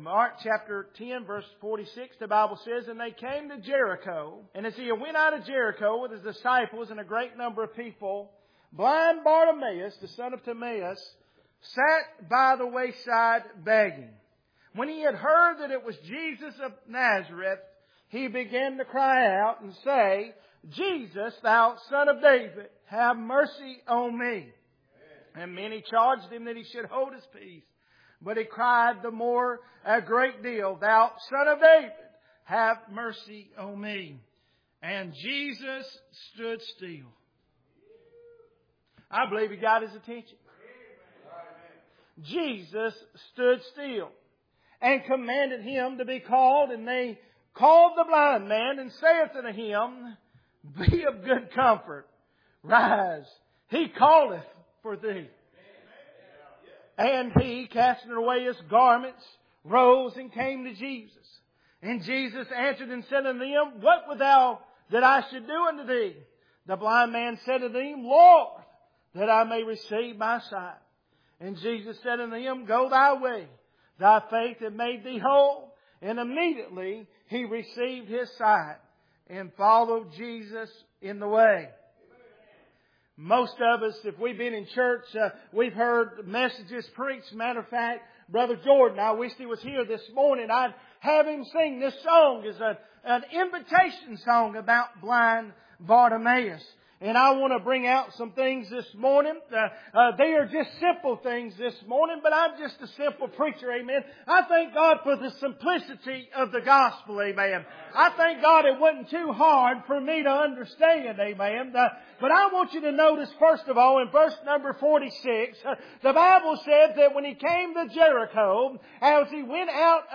Mark chapter 10 verse 46, the Bible says, "And they came to Jericho. And as he went out of Jericho with his disciples and a great number of people, blind Bartimaeus, the son of Timaeus, sat by the wayside begging. When he had heard that it was Jesus of Nazareth, he began to cry out and say, 'Jesus, thou son of David, have mercy on me.' And many charged him that he should hold his peace. But he cried the more a great deal, 'Thou son of David, have mercy on me.' And Jesus stood still." I believe he got his attention. Jesus stood still and commanded him to be called. And they called the blind man and saith unto him, "Be of good comfort. Rise. He calleth for thee." And he, casting away his garments, rose and came to Jesus. And Jesus answered and said unto him, "What wilt thou that I should do unto thee?" The blind man said unto him, "Lord, that I may receive my sight." And Jesus said unto him, "Go thy way. Thy faith hath made thee whole." And immediately he received his sight and followed Jesus in the way. Most of us, if we've been in church, we've heard messages preached. Matter of fact, Brother Jordan, I wished he was here this morning. I'd have him sing this song as an invitation song about blind Bartimaeus. And I want to bring out some things this morning. They are just simple things this morning, but I'm just a simple preacher, amen. I thank God for the simplicity of the gospel, amen. I thank God it wasn't too hard for me to understand, amen. But I want you to notice, first of all, in verse number 46, the Bible said that when he came to Jericho, as he went out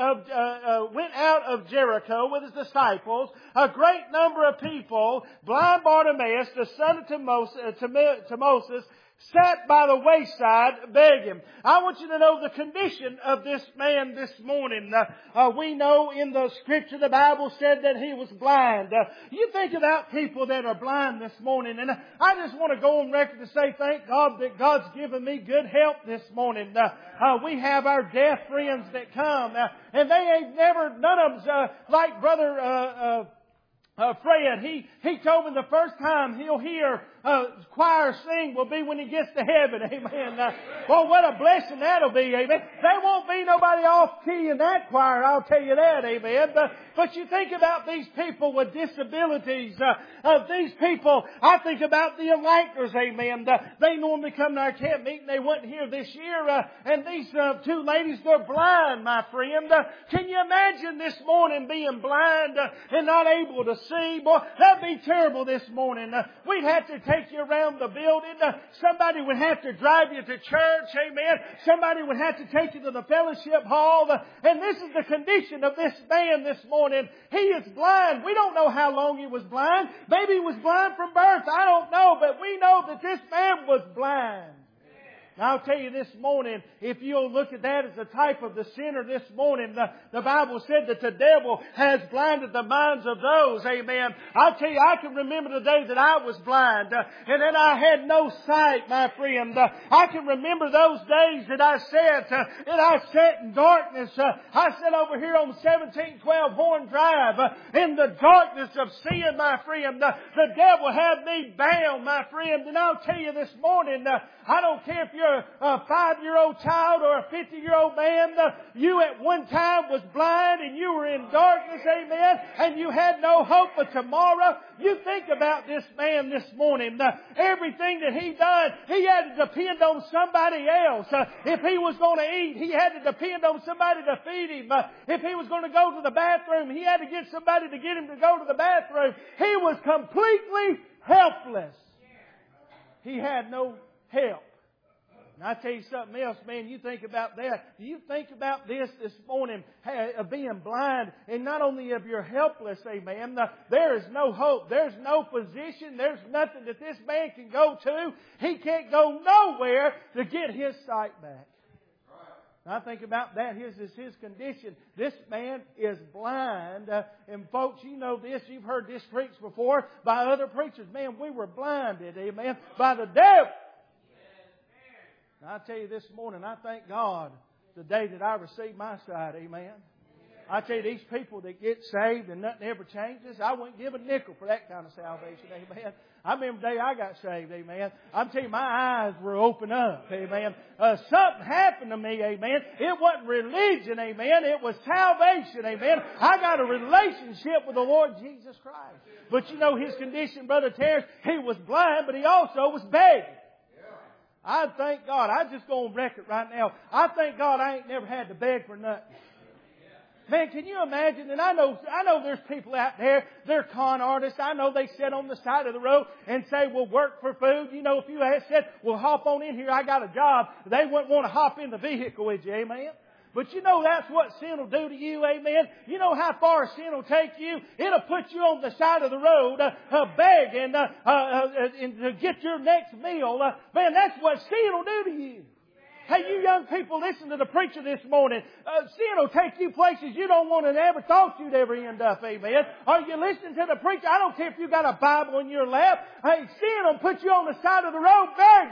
of Jericho with his disciples, a great number of people, blind Bartimaeus, the son of Timaeus, sat by the wayside begging. I want you to know the condition of this man this morning. We know in the Scripture the Bible said that he was blind. You think about people that are blind this morning, and I just want to go on record to say thank God that God's given me good help this morning. We have our deaf friends that come, and they ain't never, none of them's like Brother Fred. He told me the first time he'll hear choir sing will be when he gets to heaven. Amen. Well, what a blessing that'll be. Amen. There won't be nobody off key in that choir, I'll tell you that. Amen. But you think about these people with disabilities. These people, I think about the electors. Amen. They normally come to our camp meeting. They weren't here this year. And these two ladies, they're blind, my friend. Can you imagine this morning being blind and not able to see? Boy, that'd be terrible this morning. We'd have to take you around the building. Somebody would have to drive you to church. Amen. Somebody would have to take you to the fellowship hall. And this is the condition of this man this morning. He is blind. We don't know how long he was blind. Maybe he was blind from birth. I don't know. But we know that this man was blind. Now, I'll tell you this morning, if you'll look at that as a type of the sinner this morning, the Bible said that the devil has blinded the minds of those. Amen. I'll tell you, I can remember the day that I was blind and then I had no sight, my friend. I can remember those days that I sat in darkness. I sat over here on 1712 Horn Drive in the darkness of sin, my friend. The devil had me bound, my friend. And I'll tell you this morning, I don't care if you're a 5-year-old child or a 50-year-old man, you at one time was blind and you were in darkness, amen, and you had no hope of tomorrow. You think about this man this morning. Everything that he done, he had to depend on somebody else. If he was going to eat, he had to depend on somebody to feed him. If he was going to go to the bathroom, he had to get somebody to get him to go to the bathroom. He was completely helpless. He had no help. And I tell you something else, man, you think about that. You think about this morning, of being blind, and not only of you're helpless, amen, there is no hope. There's no physician. There's nothing that this man can go to. He can't go nowhere to get his sight back. And I think about that. His condition. This man is blind. And folks, you know this. You've heard this preached before by other preachers. Man, we were blinded, amen, by the devil. And I tell you this morning, I thank God the day that I received my sight. Amen. I tell you, these people that get saved and nothing ever changes, I wouldn't give a nickel for that kind of salvation. Amen. I remember the day I got saved. Amen. I'm telling you, my eyes were opened up. Amen. Something happened to me. Amen. It wasn't religion. Amen. It was salvation. Amen. I got a relationship with the Lord Jesus Christ. But you know his condition, Brother Terrence, he was blind, but he also was begging. I thank God. I'm just going to wreck it right now. I thank God I ain't never had to beg for nothing. Man, can you imagine? And I know there's people out there, they're con artists. I know they sit on the side of the road and say, we'll work for food. You know, if you had said, well, hop on in here, I got a job, they wouldn't want to hop in the vehicle with you, amen? But you know that's what sin will do to you, amen? You know how far sin will take you? It'll put you on the side of the road, begging to get your next meal. Man, that's what sin will do to you. Hey, you young people, listen to the preacher this morning. Sin will take you places you don't want to ever thought you'd ever end up, amen. Are you listening to the preacher? I don't care if you got a Bible in your lap. Hey, sin will put you on the side of the road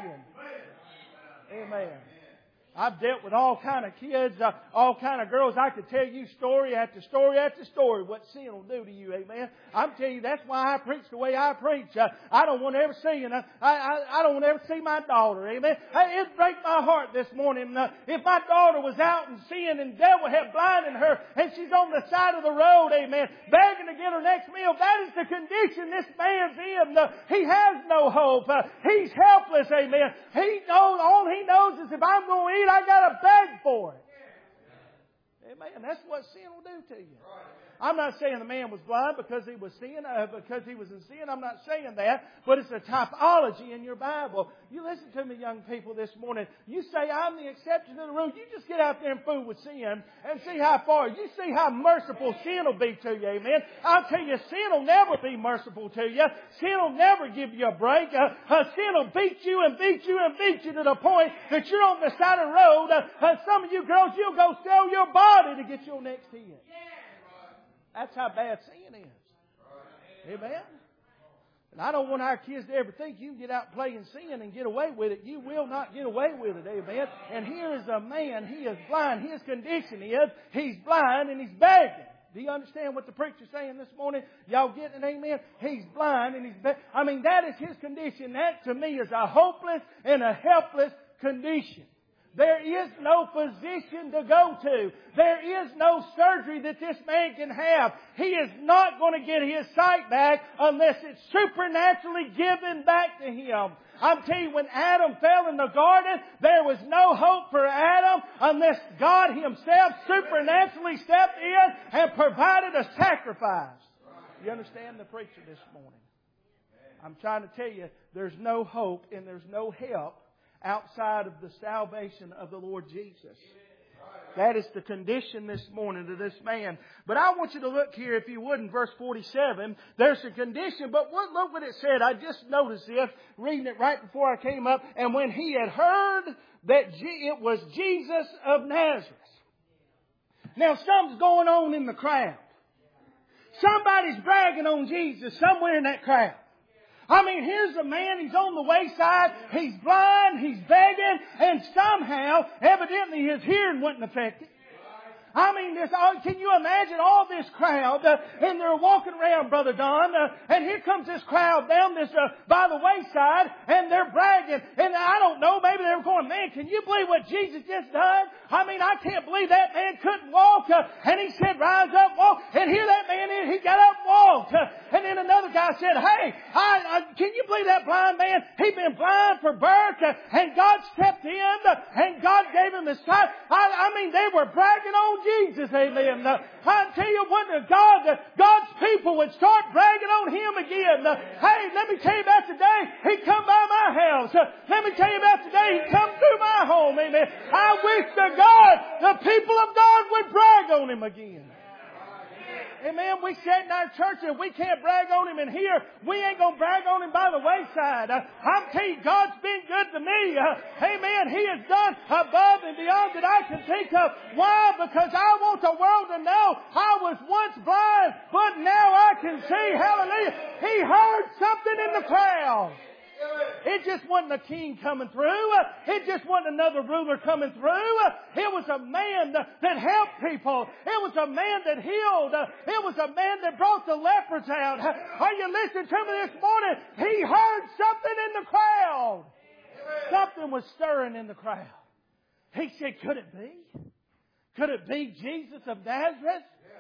begging. Amen. I've dealt with all kind of kids, all kind of girls. I could tell you story after story after story what sin will do to you, amen. I'm telling you, that's why I preach the way I preach. I don't want to ever see you. I don't want to ever see my daughter, amen. It'd break my heart this morning if my daughter was out and sin and devil had blinded her and she's on the side of the road, amen, begging to get her next meal. That is the condition this man's in. He has no hope. He's helpless, amen. All he knows is if I'm going to eat, I got to beg for it. Amen. That's what sin will do to you. I'm not saying the man was blind because he was in sin. I'm not saying that. But it's a typology in your Bible. You listen to me, young people, this morning. You say, I'm the exception to the rule. You just get out there and fool with sin and see how far. You see how merciful sin will be to you. Amen. I'll tell you, sin will never be merciful to you. Sin will never give you a break. Sin will beat you and beat you and beat you to the point that you're on the side of the road. Some of you girls, you'll go sell your body to get your next hit. That's how bad sin is. Amen. And I don't want our kids to ever think you can get out playing sin and get away with it. You will not get away with it. Amen. And here is a man. He is blind. His condition is he's blind and he's begging. Do you understand what the preacher's saying this morning? Y'all getting it? Amen? He's blind and he's begging. I mean, that is his condition. That to me is a hopeless and a helpless condition. There is no physician to go to. There is no surgery that this man can have. He is not going to get his sight back unless it's supernaturally given back to him. I'm telling you, when Adam fell in the garden, there was no hope for Adam unless God Himself supernaturally stepped in and provided a sacrifice. You understand the preacher this morning? I'm trying to tell you, there's no hope and there's no help outside of the salvation of the Lord Jesus. That is the condition this morning to this man. But I want you to look here, if you would, in verse 47. There's a condition, but look what it said. I just noticed this, reading it right before I came up. And when he had heard that it was Jesus of Nazareth. Now something's going on in the crowd. Somebody's bragging on Jesus somewhere in that crowd. I mean, here's a man, he's on the wayside, he's blind, he's begging, and somehow, evidently his hearing wasn't affected. I mean, can you imagine all this crowd, and they're walking around, Brother Don, and here comes this crowd down this, by the wayside, and they're bragging, and I don't know, maybe they were going, man, can you believe what Jesus just done? I mean, I can't believe that man couldn't walk, and he said, rise up, walk, and here that man is, he got up and walked, and then another guy said, hey, can you believe that blind man? He'd been blind for birth, and God stepped in, and God gave him his sight. I mean, they were bragging on Jesus, amen. I tell you what, God's people would start bragging on Him again. Hey, let me tell you about today. He come by my house. Let me tell you about today. He come through my home, amen. I wish to God the people of God would brag on Him again. Amen. We sit in our church and we can't brag on Him in here. We ain't going to brag on Him by the wayside. I'm telling you, God's been good to me. Amen. He has done above and beyond that I can think of. Why? Because I want the world to know I was once blind, but now I can see. Hallelujah. He heard something in the crowd. It just wasn't a king coming through. It just wasn't another ruler coming through. It was a man that helped people. It was a man that healed. It was a man that brought the lepers out. Are you listening to me this morning? He heard something in the crowd. Something was stirring in the crowd. He said, could it be? Could it be Jesus of Nazareth?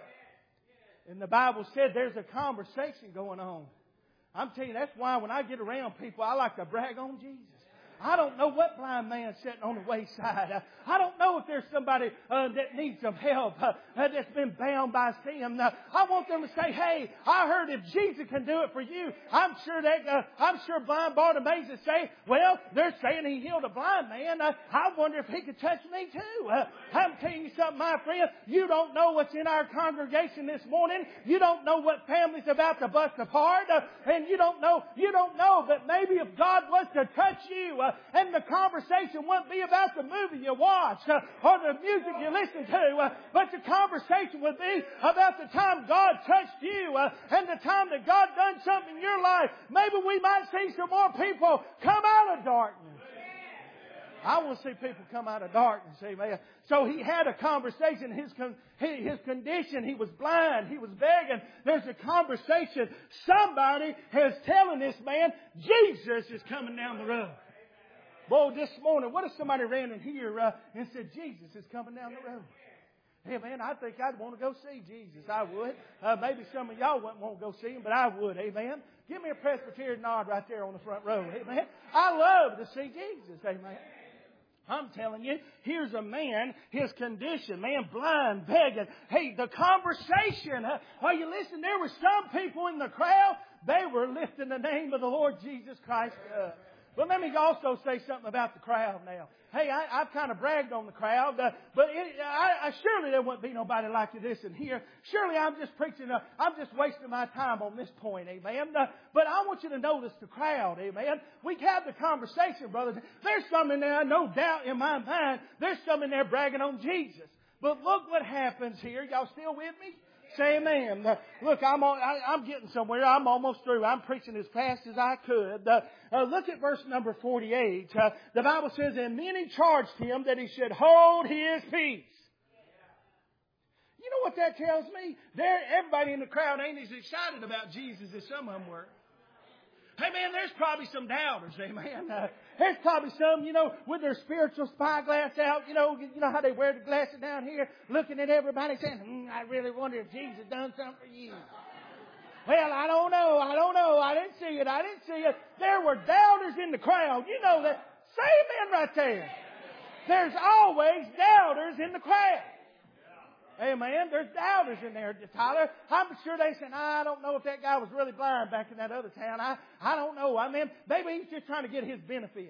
And the Bible said there's a conversation going on. I'm telling you, that's why when I get around people, I like to brag on Jesus. I don't know what blind man sitting on the wayside. I don't know if there's somebody that needs some help that's been bound by sin. I want them to say, hey, I heard if Jesus can do it for you, I'm sure blind Bartimaeus would say, well, they're saying he healed a blind man. I wonder if he could touch me too. I'm telling you something, my friend. You don't know what's in our congregation this morning. You don't know what family's about to bust apart. And you don't know, but maybe if God was to touch you, and the conversation wouldn't be about the movie you watch or the music you listen to, but the conversation would be about the time God touched you and the time that God done something in your life. Maybe we might see some more people come out of darkness. I want to see people come out of darkness, amen. So he had a conversation. His condition, he was blind, he was begging. There's a conversation. Somebody is telling this man, Jesus is coming down the road. Boy, this morning, what if somebody ran in here and said, Jesus is coming down the road? Hey, man, I think I'd want to go see Jesus. I would. Maybe some of y'all wouldn't want to go see him, but I would. Amen. Give me a Presbyterian nod right there on the front row. Amen. I love to see Jesus. Amen. I'm telling you, here's a man, his condition, man, blind, begging. Hey, the conversation. Are you listening? There were some people in the crowd, they were lifting the name of the Lord Jesus Christ up. But let me also say something about the crowd now. Hey, I've kind of bragged on the crowd, but surely there wouldn't be nobody like this in here. Surely I'm just preaching, I'm just wasting my time on this point, amen. But I want you to notice the crowd, amen. We have the conversation, brothers. There's some in there, no doubt in my mind, there's some in there bragging on Jesus. But look what happens here. Y'all still with me? Say amen. Look, I'm getting somewhere. I'm almost through. I'm preaching as fast as I could. Look at verse number 48. The Bible says, and many charged him that he should hold his peace. You know what that tells me? Everybody in the crowd ain't as excited about Jesus as some of them were. Hey man, there's probably some doubters, amen. There's probably some, with their spiritual spyglass out, you know how they wear the glasses down here, looking at everybody saying, I really wonder if Jesus done something for you. Well, I don't know. I didn't see it. There were doubters in the crowd. You know that. Say amen right there. There's always doubters in the crowd. Amen. There's doubters in there, Tyler. I'm sure they said, I don't know if that guy was really blind back in that other town. I don't know. I mean, maybe he's just trying to get his benefits.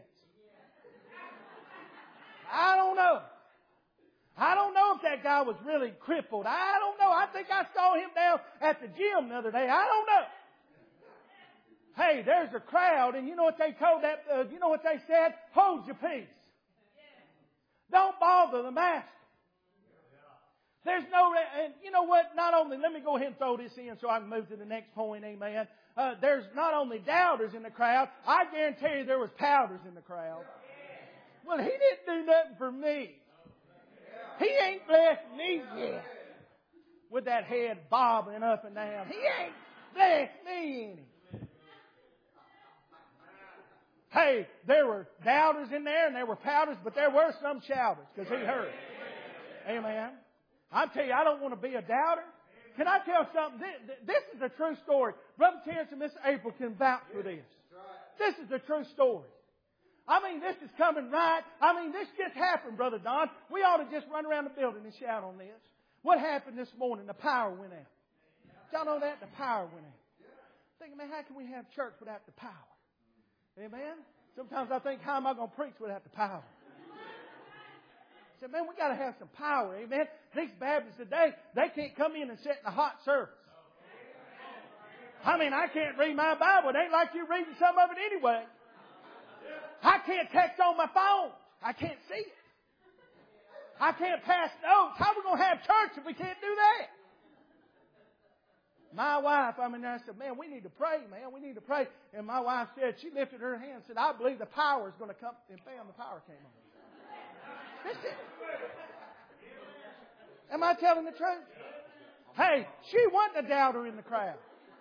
I don't know. I don't know if that guy was really crippled. I don't know. I think I saw him down at the gym the other day. I don't know. Hey, there's a crowd, and you know what they told that? You know what they said? Hold your peace. Don't bother the master. There's no, and you know what? Not only, let me go ahead and throw this in so I can move to the next point, amen. There's not only doubters in the crowd, I guarantee you there was pouters in the crowd. Well, he didn't do nothing for me. He ain't blessed me yet. With that head bobbing up and down. He ain't blessed me any. Hey, there were doubters in there and there were pouters, but there were some shouters because he heard. Amen. I tell you, I don't want to be a doubter. Can I tell something? This is a true story. Brother Terrence and Miss April can vouch for this. This is a true story. I mean, this is coming right. I mean, this just happened, Brother Don. We ought to just run around the building and shout on this. What happened this morning? The power went out. Y'all know that? The power went out. Thinking, man, how can we have church without the power? Amen? Sometimes I think, how am I going to preach without the power? I said, man, we got to have some power, amen. These Baptists today, they can't come in and sit in a hot service. I mean, I can't read my Bible. It ain't like you reading some of it anyway. I can't text on my phone. I can't see it. I can't pass notes. How are we going to have church if we can't do that? My wife, I said, man, we need to pray, man. We need to pray. And my wife said, she lifted her hand and said, I believe the power is going to come. And bam, the power came on. That's it. Am I telling the truth? Hey, she wasn't a doubter in the crowd.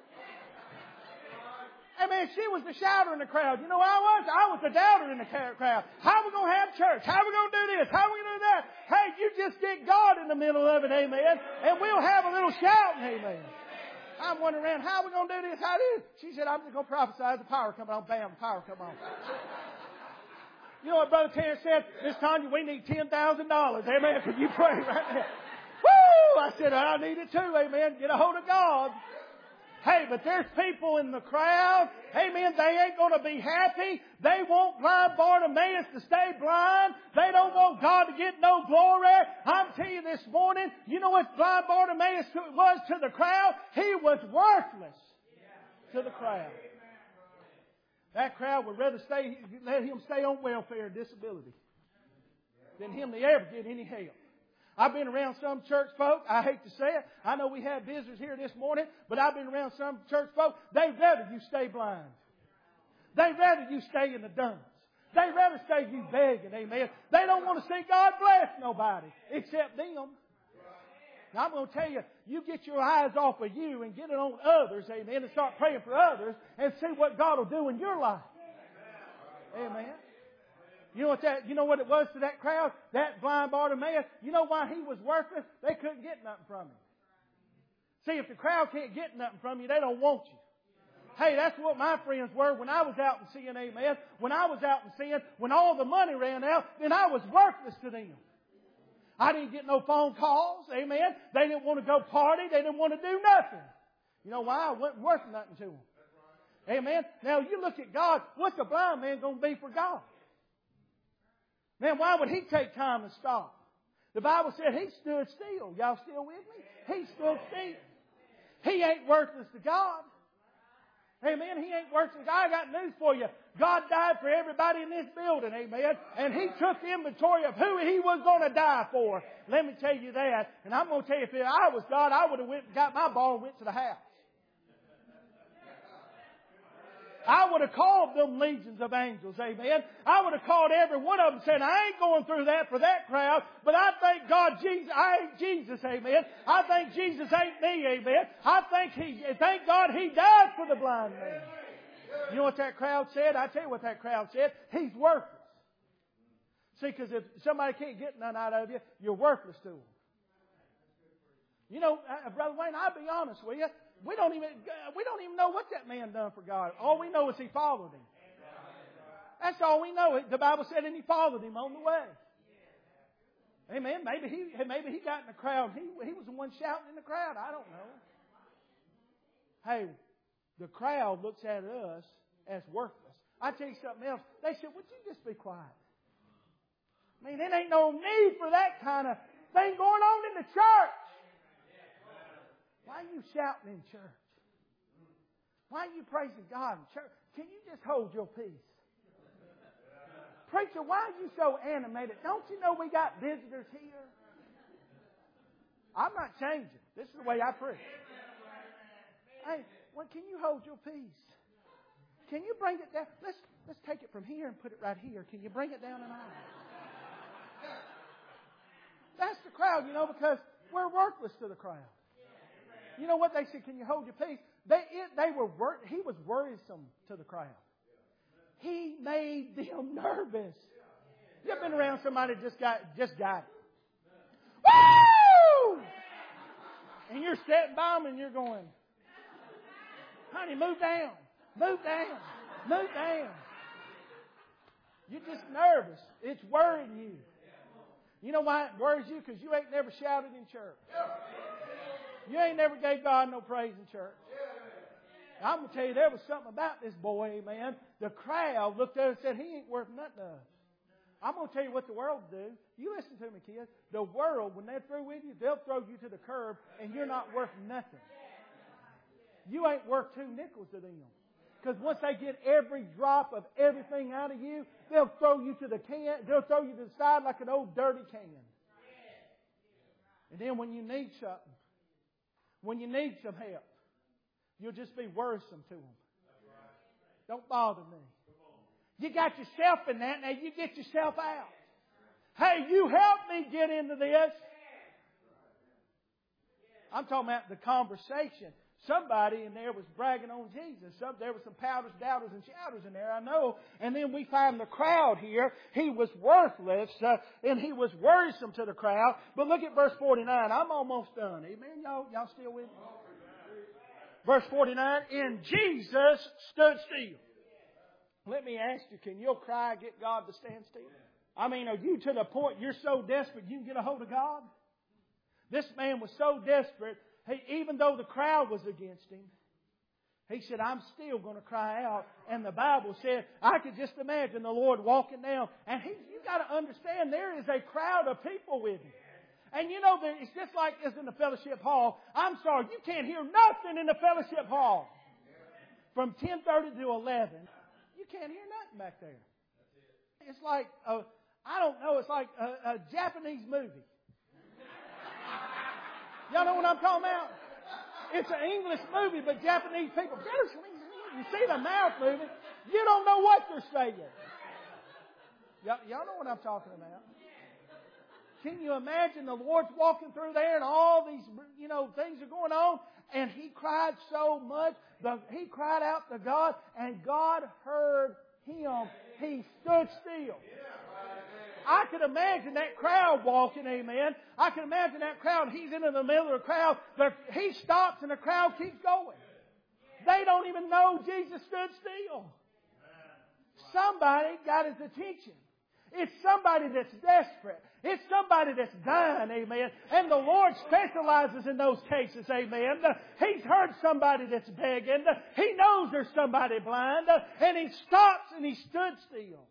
I mean, she was the shouter in the crowd. You know what I was? I was the doubter in the crowd. How are we going to have church? How are we going to do this? How are we going to do that? Hey, you just get God in the middle of it, amen. And we'll have a little shouting, amen. I'm wondering around, how are we going to do this? How do? She said, I'm just going to prophesy. The power coming on. Bam, the power come on. You know what Brother Terry said? Miss Tanya, we need $10,000. Amen. Could you pray right now? Woo! I said, I need it too. Amen. Get a hold of God. Hey, but there's people in the crowd. Amen. They ain't going to be happy. They want blind Bartimaeus to stay blind. They don't want God to get no glory. I'm telling you this morning, you know what blind Bartimaeus was to the crowd? He was worthless to the crowd. That crowd would rather let him stay on welfare and disability than him to ever get any help. I've been around some church folk. I hate to say it. I know we had visitors here this morning, but I've been around some church folk. They'd rather you stay blind. They'd rather you stay in the dumps. They'd rather stay you begging, amen. They don't want to see God bless nobody except them. Now I'm going to tell you, you get your eyes off of you and get it on others, amen, and start praying for others and see what God will do in your life. Amen. You know what it was to that crowd? That blind Bartimaeus. You know why he was worthless? They couldn't get nothing from him. See, if the crowd can't get nothing from you, they don't want you. Hey, that's what my friends were when I was out and seeing, amen. When I was out and seeing, when all the money ran out, then I was worthless to them. I didn't get no phone calls, amen. They didn't want to go party. They didn't want to do nothing. You know why? I wasn't worth nothing to them. Amen. Now you look at God. What's a blind man going to be for God? Man, why would he take time to stop? The Bible said he stood still. Y'all still with me? He stood still. He ain't worthless to God. Amen. He ain't worthless. I got news for you. God died for everybody in this building. Amen. And he took inventory of who he was going to die for. Let me tell you that. And I'm going to tell you, if I was God, I would have went and got my ball and went to the house. I would have called them legions of angels, amen. I would have called every one of them saying, I ain't going through that for that crowd, but I thank God Jesus, I ain't Jesus, amen. I think Jesus ain't me, amen. Thank God He died for the blind man. You know what that crowd said? I tell you what that crowd said. He's worthless. See, because if somebody can't get none out of you, you're worthless to them. You know, Brother Wayne, I'll be honest with you. We don't even know what that man done for God. All we know is he followed him. That's all we know. The Bible said, and he followed him on the way. Amen. Maybe he got in the crowd. He was the one shouting in the crowd. I don't know. Hey, the crowd looks at us as worthless. I tell you something else. They said, would you just be quiet? I mean, there ain't no need for that kind of thing going on in the church. Why are you shouting in church? Why are you praising God in church? Can you just hold your peace? Preacher, why are you so animated? Don't you know we got visitors here? I'm not changing. This is the way I preach. Hey, well, can you hold your peace? Can you bring it down? Let's take it from here and put it right here. Can you bring it down an aisle? That's the crowd, because we're worthless to the crowd. You know what they said? Can you hold your peace? He was worrisome to the crowd. He made them nervous. You ever been around somebody that just got it? Woo! And you're sitting by them and you're going, honey, move down. Move down. Move down. You're just nervous. It's worrying you. You know why it worries you? Because you ain't never shouted in church. You ain't never gave God no praise in church. I'm going to tell you, there was something about this boy, amen. The crowd looked at him and said, he ain't worth nothing to us. I'm going to tell you what the world will do. You listen to me, kids. The world, when they're through with you, they'll throw you to the curb and you're not worth nothing. You ain't worth 2 nickels to them. Because once they get every drop of everything out of you, they'll throw you to the can. They'll throw you to the side like an old dirty can. And then when you need something, when you need some help, you'll just be worrisome to them. Don't bother me. You got yourself in that, now you get yourself out. Hey, you help me get into this. I'm talking about the conversation. Somebody in there was bragging on Jesus. There were some pouters, doubters, and shouters in there, I know. And then we find the crowd here. He was worthless, and he was worrisome to the crowd. But look at verse 49. I'm almost done. Amen? Y'all still with me? Verse 49. And Jesus stood still. Let me ask you, can your cry get God to stand still? I mean, are you to the point you're so desperate you can get a hold of God? This man was so desperate, even though the crowd was against him, he said, I'm still going to cry out. And the Bible said, I could just imagine the Lord walking down. And you got to understand, there is a crowd of people with him. And you know, it's just like this in the fellowship hall. I'm sorry, you can't hear nothing in the fellowship hall. From 10:30 to 11, you can't hear nothing back there. It's like, I don't know, it's like a Japanese movie. Y'all know what I'm talking about? It's an English movie, but Japanese people, you see the mouth moving, you don't know what they're saying. Y'all know what I'm talking about. Can you imagine the Lord's walking through there and all these, things are going on, and he cried so much, he cried out to God, and God heard him. He stood still. I could imagine that crowd walking, amen. I can imagine that crowd. He's in the middle of the crowd. He stops and the crowd keeps going. They don't even know Jesus stood still. Somebody got his attention. It's somebody that's desperate. It's somebody that's dying, amen. And the Lord specializes in those cases, amen. He's heard somebody that's begging. He knows there's somebody blind. And he stops and he stood still.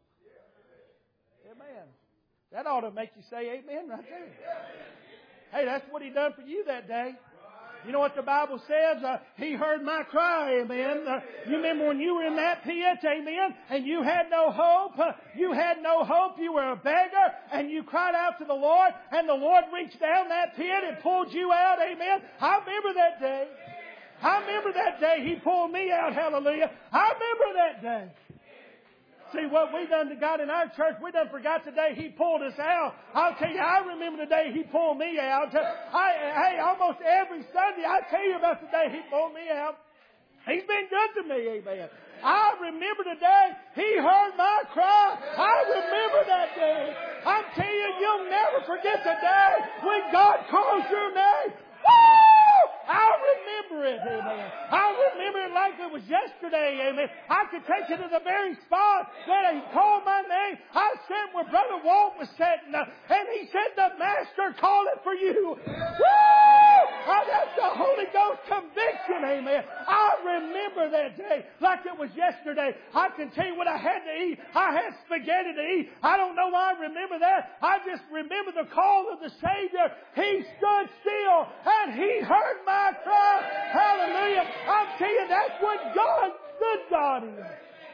Amen. That ought to make you say amen right there. Hey, that's what he done for you that day. You know what the Bible says? He heard my cry, amen. You remember when you were in that pit, amen, and you had no hope. You had no hope. You were a beggar, and you cried out to the Lord, and the Lord reached down that pit and pulled you out, amen. I remember that day. I remember that day He pulled me out, hallelujah. I remember that day. See, what we done to God in our church, we done forgot the day He pulled us out. I'll tell you, I remember the day He pulled me out. Hey, almost every Sunday I tell you about the day He pulled me out. He's been good to me, amen. I remember the day He heard my cry. I remember that day. I'm telling you, you'll never forget the day when God calls your name. Woo! I remember it, amen. I remember it like it was yesterday, amen. I could take you to the very spot that He called my name. I sat where Brother Walt was sitting, and he said, the Master called it for you. Woo! That's the Holy Ghost conviction, amen. I remember that day like it was yesterday. I can tell you what I had to eat. I had spaghetti to eat. I don't know why I remember that. I just remember the call of the Savior. He stood still and He heard my cry. Hallelujah. I'm telling you, that's what good God is.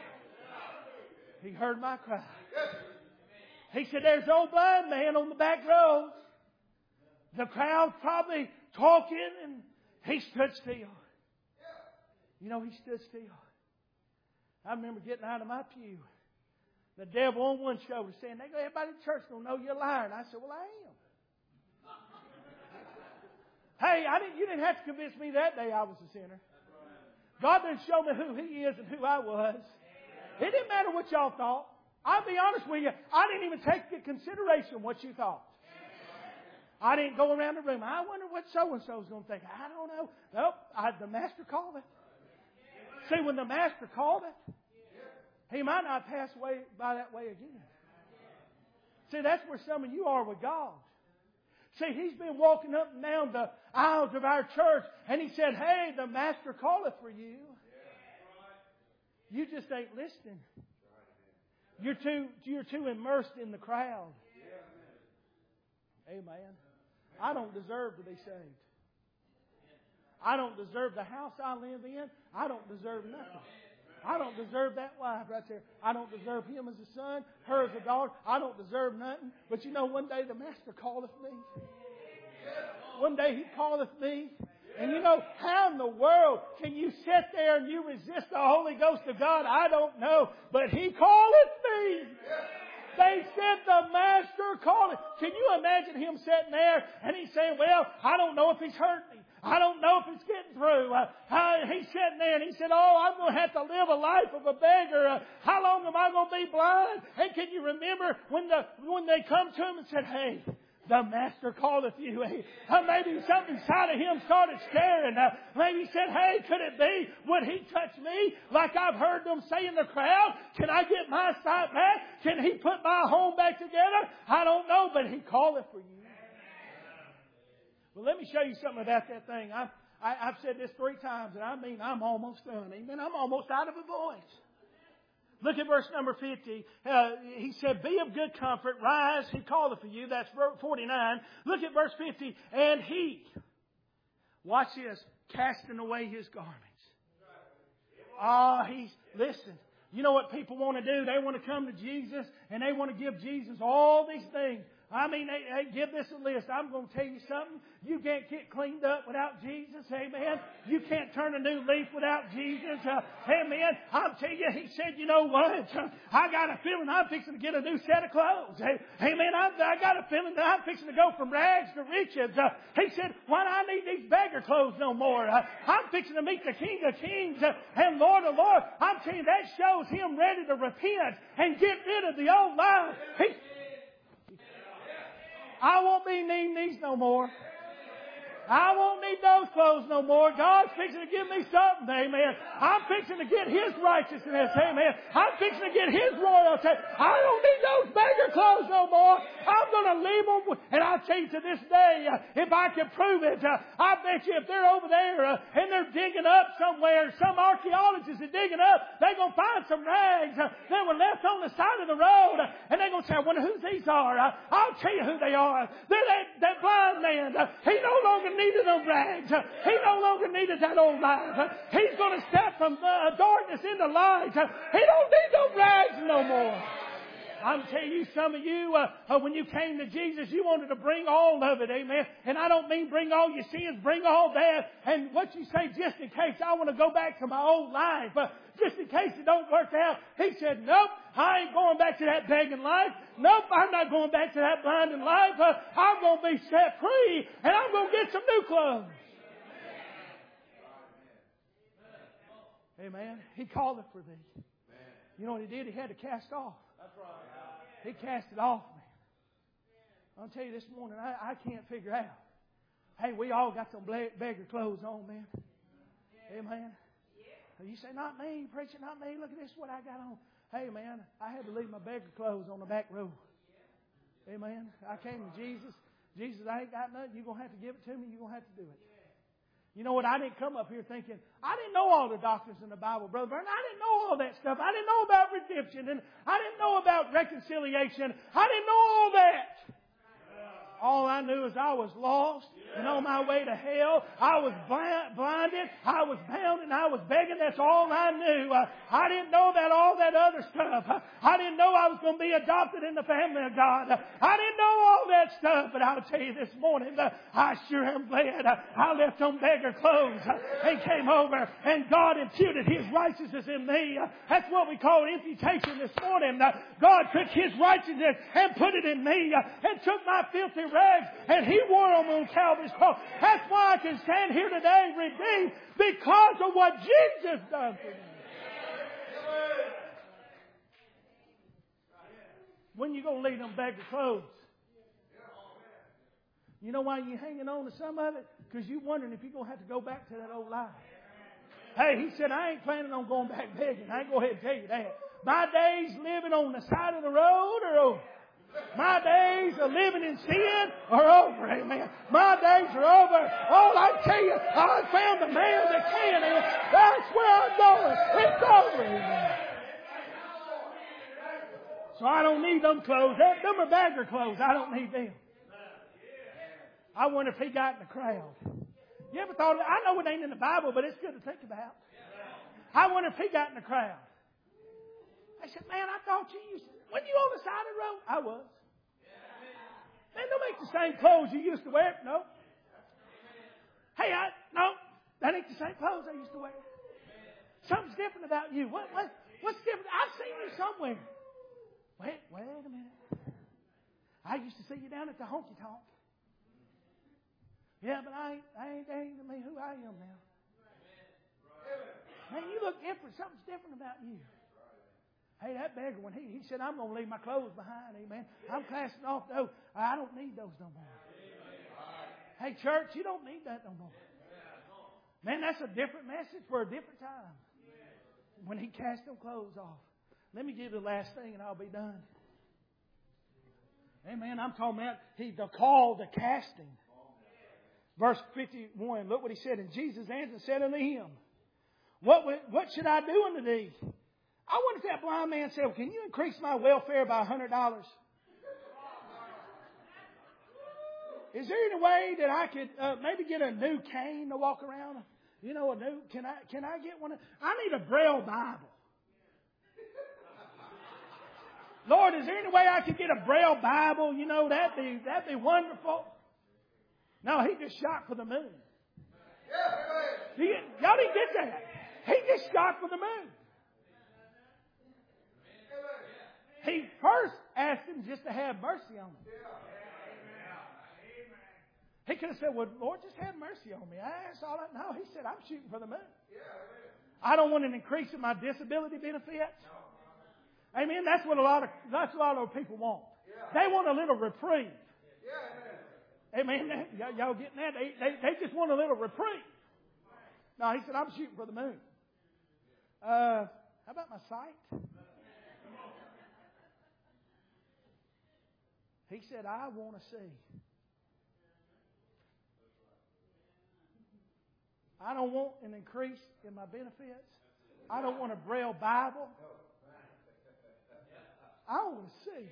He heard my cry. He said, there's an old blind man on the back row. The crowd probably talking, and he stood still. You know, he stood still. I remember getting out of my pew. The devil on one shoulder saying, everybody in church don't know you're lying. I said, well, I am. Hey, you didn't have to convince me that day I was a sinner. God didn't show me who He is and who I was. It didn't matter what y'all thought. I'll be honest with you, I didn't even take into consideration what you thought. I didn't go around the room. I wonder what so-and-so's going to think. I don't know. Nope, the Master called it. See, when the Master called it, He might not pass away by that way again. See, that's where some of you are with God. See, He's been walking up and down the aisles of our church, and He said, hey, the Master calleth for you. You just ain't listening. You're too immersed in the crowd. Amen. I don't deserve to be saved. I don't deserve the house I live in. I don't deserve nothing. I don't deserve that wife right there. I don't deserve him as a son, her as a daughter. I don't deserve nothing. But you know, one day the Master calleth me. One day He calleth me. And you know, how in the world can you sit there and you resist the Holy Ghost of God? I don't know. But He calleth me. They said the Master called it. Can you imagine Him sitting there and He's saying, well, I don't know if He's hurt me. I don't know if it's getting through. He's sitting there and He said, oh, I'm going to have to live a life of a beggar. How long am I going to be blind? And can you remember when they come to Him and said, hey, the Master calleth you. Maybe something inside of Him started scaring. Maybe He said, hey, could it be? Would He touch me like I've heard them say in the crowd? Can I get my sight back? Can He put my home back together? I don't know, but He calleth for you. Well, let me show you something about that thing. I've said this 3 times, and I mean I'm almost done. Amen. I'm almost out of a voice. Look at verse number 50. He said, be of good comfort, rise, He calleth for you. That's verse 49. Look at verse 50. And He, watch this, casting away His garments. Listen, you know what people want to do? They want to come to Jesus and they want to give Jesus all these things. I mean, they give this a list. I'm going to tell you something. You can't get cleaned up without Jesus. Amen. You can't turn a new leaf without Jesus. Amen. I'll tell you, He said, you know what? I got a feeling I'm fixing to get a new set of clothes. Amen. I got a feeling that I'm fixing to go from rags to riches. He said, why do I need these beggar clothes no more? I'm fixing to meet the King of Kings and Lord of Lords. I'm telling you, that shows Him ready to repent and get rid of the old life. I won't be needing these no more. I won't need those clothes no more. God's fixing to give me something, amen. I'm fixing to get His righteousness, amen. I'm fixing to get His royalty. I don't need those beggar clothes no more. I'm going to leave them. And I'll tell you to this day, if I can prove it, I bet you if they're over there and they're digging up somewhere, some archaeologists are digging up, they're going to find some rags that were left on the side of the road. And they're going to say, I wonder who these are. I'll tell you who they are. They're that blind man. He no longer needed them rags. He no longer needed that old life. He's going to step from darkness into light. He don't need those rags no more. I'm telling you, some of you, when you came to Jesus, you wanted to bring all of it, amen. And I don't mean bring all your sins, bring all that. And what you say, just in case I want to go back to my old life, just in case it don't work out. He said, nope, I ain't going back to that begging life. Nope, I'm not going back to that blinding life. I'm going to be set free, and I'm going to get some new clothes. Amen. He called it for thee. You know what He did? He had to cast off. He cast it off, man. I'll tell you this morning, I can't figure out. Hey, we all got some beggar clothes on, man. Amen. You say, not me, preacher, not me. Look at this, what I got on. Hey, man, I had to leave my beggar clothes on the back row. Amen. I came to Jesus. Jesus, I ain't got nothing. You're going to have to give it to me. You're going to have to do it. You know what? I didn't come up here thinking, I didn't know all the doctrines in the Bible, Brother Vernon. I didn't know all that stuff. I didn't know about redemption, and I didn't know about reconciliation. I didn't know all that. All I knew is I was lost and on my way to hell. I was blinded. I was bound and I was begging. That's all I knew. I didn't know about all that other stuff. I didn't know I was going to be adopted in the family of God. I didn't know all that stuff. But I'll tell you this morning, I sure am glad I left on beggar clothes and came over, and God imputed His righteousness in me. That's what we call imputation this morning. God took His righteousness and put it in me and took my filthy rags, and He wore them on Calvary's cross. That's why I can stand here today redeemed, because of what Jesus done for me. When you going to leave them beggar clothes? You know why you're hanging on to some of it? Because you're wondering if you're going to have to go back to that old life. Hey, He said, I ain't planning on going back begging. I can go ahead and tell you that. My days living on the side of the road are over. My days of living in sin are over, amen. My days are over. Oh, I tell you, I found the man that can, and that's where I'm going. It's over, amen. So I don't need them clothes. Them are beggar clothes. I don't need them. I wonder if he got in the crowd. You ever thought of it? I know it ain't in the Bible, but it's good to think about. I wonder if he got in the crowd. I said, man, I thought you used to... When you on the side of the road? I was. Man, don't make the same clothes you used to wear. No. Hey, no. the same clothes I used to wear. Something's different about you. What's different? I've seen you somewhere. Wait a minute. I used to see you down at the honky tonk. Yeah, but that ain't me who I am now. Man, you look different. Something's different about you. Hey, that beggar, when he said, I'm going to leave my clothes behind, amen. I'm casting off those. I don't need those no more. Hey, church, you don't need that no more. Man, that's a different message for a different time. When he cast them clothes off. Let me give you the last thing and I'll be done. Amen. I'm talking about the call to casting. Verse 51, look what he said. And Jesus answered and said unto him, What should I do unto thee? I wonder if that blind man said, well, can you increase my welfare by $100? Is there any way that I could maybe get a new cane to walk around? You know, can I get one? I need a Braille Bible. Lord, is there any way I could get a Braille Bible? You know, that'd be wonderful. No, he just shot for the moon. Y'all didn't get that. He just shot for the moon. He first asked him just to have mercy on him. He could have said, well, Lord, just have mercy on me. That's all I know. He said, I'm shooting for the moon. I don't want an increase in my disability benefits. Amen. That's what a lot of people want. They want a little reprieve. Amen. Y'all getting that? They just want a little reprieve. No, he said, I'm shooting for the moon. How about my sight? He said, I want to see. I don't want an increase in my benefits. I don't want a Braille Bible. I want to see.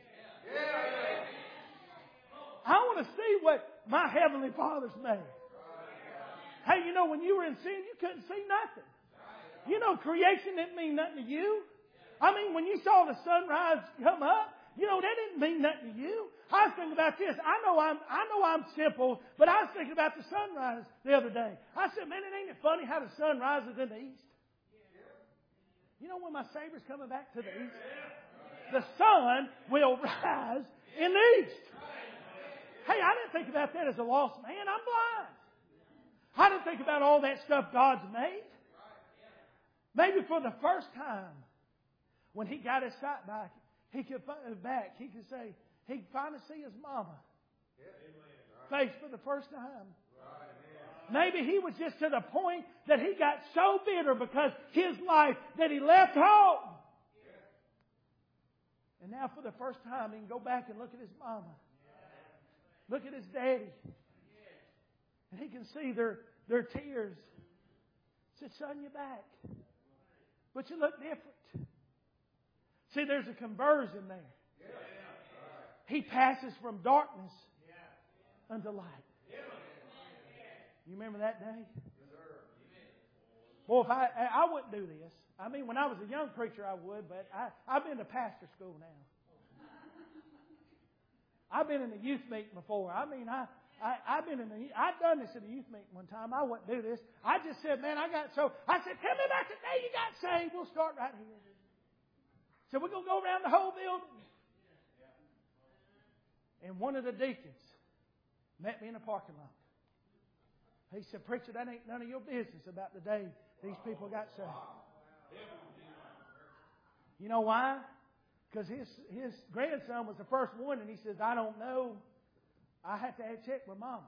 I want to see what my Heavenly Father's made. Hey, you know, when you were in sin, you couldn't see nothing. You know, creation didn't mean nothing to you. I mean, when you saw the sunrise come up, you know, that didn't mean nothing to you. I was thinking about this. I know I'm simple, but I was thinking about the sunrise the other day. I said, man, ain't it funny how the sun rises in the east? You know when my Savior's coming back to the east? The sun will rise in the east. Hey, I didn't think about that as a lost man. I'm blind. I didn't think about all that stuff God's made. Maybe for the first time, when he got his sight back, he could say, he could finally see his mama face for the first time. Maybe he was just to the point that he got so bitter because his life that he left home. And now for the first time, he can go back and look at his mama. Look at his daddy. And he can see their tears. He said, son, you're back. But you look different. See, there's a conversion there. He passes from darkness unto light. You remember that day? Well, if I wouldn't do this. I mean, when I was a young preacher, I would, but I've been to pastor school now. I've been in the youth meeting before. I mean, I've done this at a youth meeting one time. I wouldn't do this. I just said, man, I said, tell me about the day you got saved. We'll start right here. So we're going to go around the whole building. And one of the deacons met me in a parking lot. He said, preacher, that ain't none of your business about the day these people got saved. You know why? Because his grandson was the first one, and he says, I don't know. I have to check with Mama.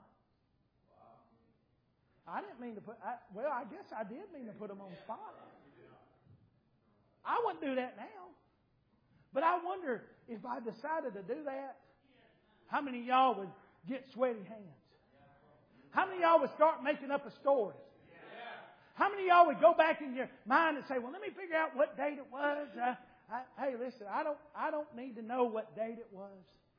I didn't mean to I guess I did mean to put him on the spot. I wouldn't do that now. But I wonder if I decided to do that, how many of y'all would get sweaty hands? How many of y'all would start making up a story? How many of y'all would go back in your mind and say, well, let me figure out what date it was. Hey, listen, I don't need to know what date it was.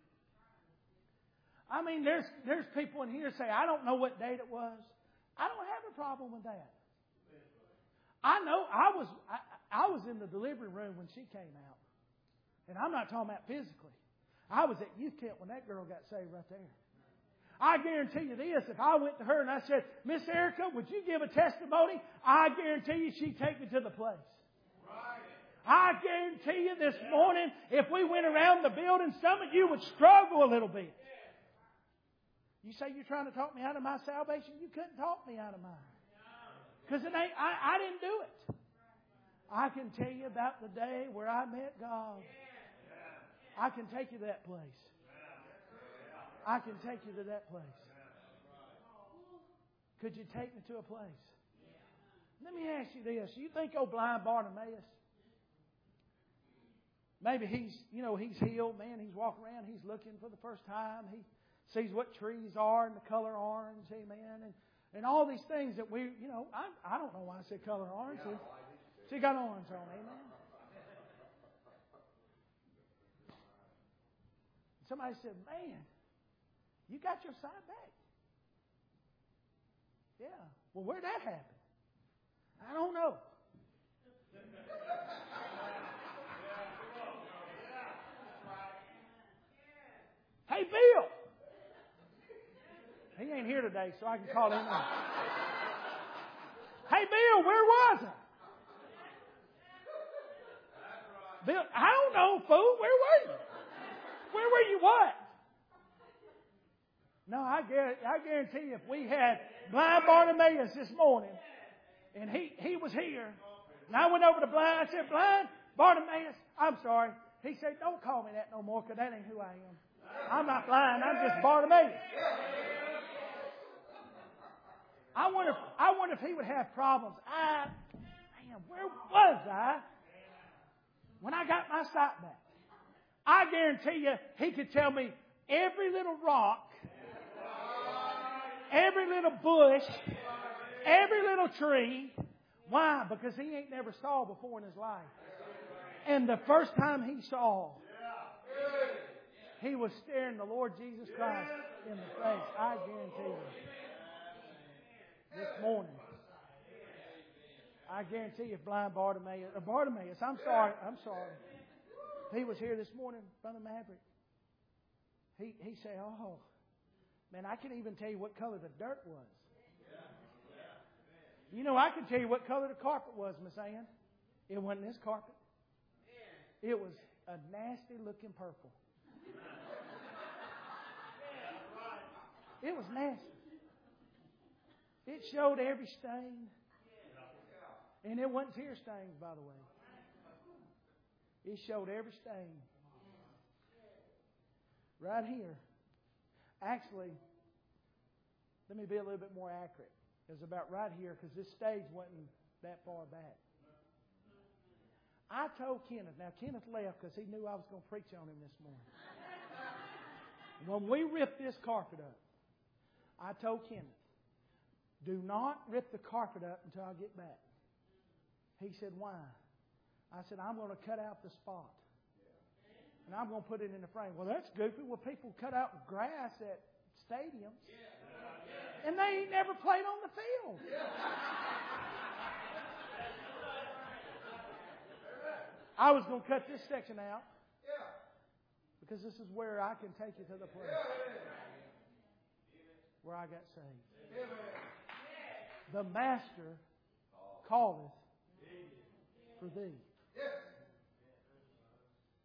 I mean, there's people in here say, I don't know what date it was. I don't have a problem with that. I know I was in the delivery room when she came out. And I'm not talking about physically. I was at youth camp when that girl got saved right there. I guarantee you this, if I went to her and I said, Miss Erica, would you give a testimony? I guarantee you she'd take me to the place. I guarantee you this morning, if we went around the building, some of you would struggle a little bit. You say you're trying to talk me out of my salvation? You couldn't talk me out of mine. Because I didn't do it. I can tell you about the day where I met God. I can take you to that place. I can take you to that place. Could you take me to a place? Let me ask you this. You think old blind Bartimaeus, maybe he's healed, man. He's walking around. He's looking for the first time. He sees what trees are and the color orange, amen. And all these things that I don't know why I said color orange. So he got orange on, amen. Somebody said, man, you got your sight back. Yeah. Well, where'd that happen? I don't know. Hey, Bill. He ain't here today, so I can call him in. Hey, Bill, where was I? Bill, I don't know, fool. Where were you? Where were you what? No, I guarantee you if we had blind Bartimaeus this morning, and he was here, and I went over to blind, I said, blind Bartimaeus, I'm sorry. He said, don't call me that no more, because that ain't who I am. I'm not blind, I'm just Bartimaeus. I wonder if he would have problems. Where was I when I got my sight back? I guarantee you he could tell me every little rock, every little bush, every little tree. Why? Because he ain't never saw before in his life. And the first time he saw, he was staring the Lord Jesus Christ in the face. I guarantee you. This morning, I guarantee you if blind Bartimaeus, I'm sorry. If he was here this morning, Brother Maverick, he said, oh, man, I can even tell you what color the dirt was. I can tell you what color the carpet was, Miss Ann. It wasn't this carpet. It was a nasty looking purple. It was nasty. It showed every stain. And it wasn't tear stains, by the way. It showed every stain. Right here. Actually, let me be a little bit more accurate. It was about right here because this stage wasn't that far back. I told Kenneth, now Kenneth left because he knew I was going to preach on him this morning. When we ripped this carpet up, I told Kenneth, do not rip the carpet up until I get back. He said, why? I said, I'm going to cut out the spot. And I'm going to put it in the frame. Well, that's goofy. Well, people cut out grass at stadiums. And they ain't never played on the field. I was going to cut this section out. Because this is where I can take you to the place where I got saved. The Master calleth for thee.